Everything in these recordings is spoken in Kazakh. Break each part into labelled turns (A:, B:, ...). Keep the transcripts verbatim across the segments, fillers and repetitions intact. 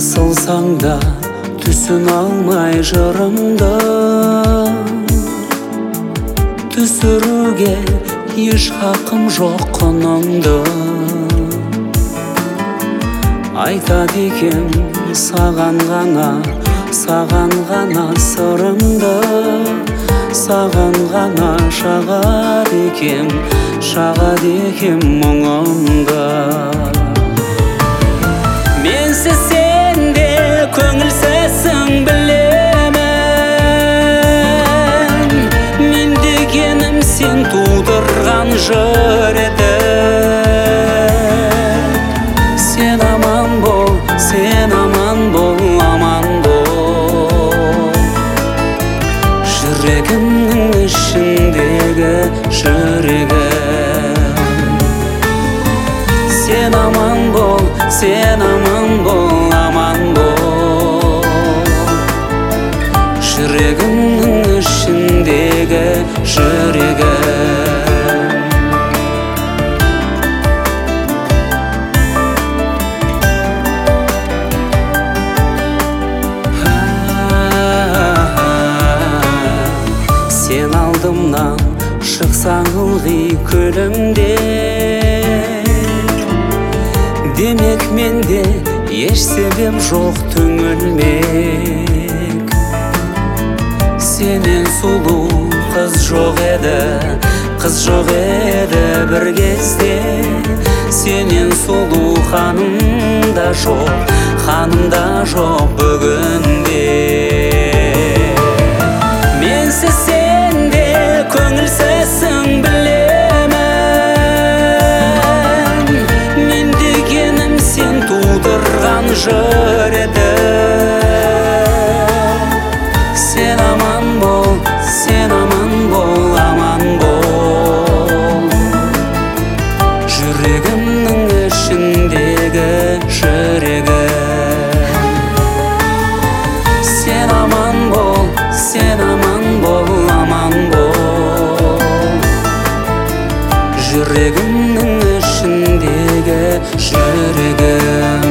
A: қысылсаң да түсін алмай жырымды, түсіруге еш хақым жоқ құныңды. Айтады екем саған ғана, саған ғана сырымды, саған ғана шағады екем, шағады екем мұңымды. Менсіз сенде көңілсізсің білемін, мен дегенім сен тудырған жыр еді. Сен аман бол, сен аман бол, аман бол. Жүрегімнің ішіндегі жүрегім. Сен аман бол, сен аман бол, аман бол. Жүрегімнің ішіндегі жүрегім. Сен алдымнан шықсаң ылғи көлімде, демек менде еш себеп жоқ түңілмек. Сенен сұлу қыз жоқ еді, қыз жоқ еді бір кезде. Сенен сұлу ханым да жоқ, ханым да жоқ бүгінде. Менсіз сенде көңілсізсің білемін, мен дегенім сен тудырған жыр еді. Сен аман бол, сен аман бол, аман бол. Жүрегімнің ішіндегі жүрегім. Сен аман бол, сен аман бол, аман бол. Жүрегімнің ішіндегі жүрегім.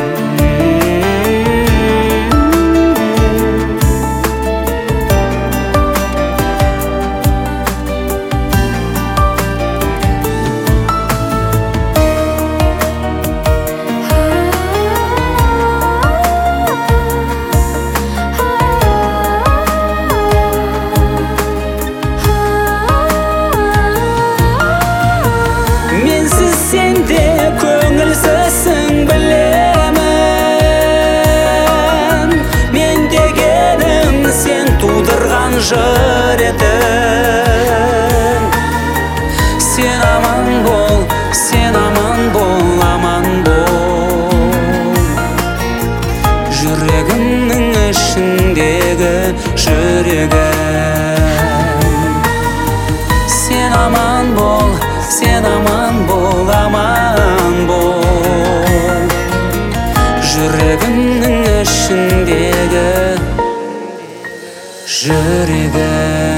A: Менсіз сенде көңілсізсің білемін, мен дегенім сен тудырған жыр едің. Сен аман бол, сен аман бол, аман бол. Жүрегімнің ішіндегі жүрегім. Сен аман бол, сен аман бол, аман бол. Жүрегімнің ішіндегі жүрегім.